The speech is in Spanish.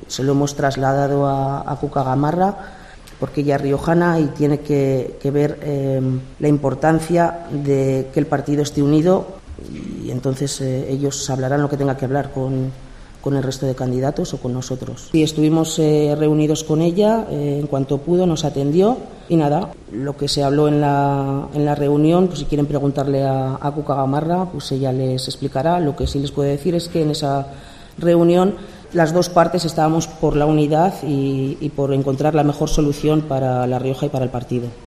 se lo hemos trasladado a Cuca Gamarra, porque ella es riojana y tiene que ver la importancia de que el partido esté unido, y entonces ellos hablarán lo que tenga que hablar con el resto de candidatos o con nosotros. Y estuvimos reunidos con ella, en cuanto pudo nos atendió y nada, lo que se habló en la reunión, pues si quieren preguntarle a Cuca Gamarra, pues ella les explicará. Lo que sí les puedo decir es que en esa reunión las dos partes estábamos por la unidad y por encontrar la mejor solución para La Rioja y para el partido.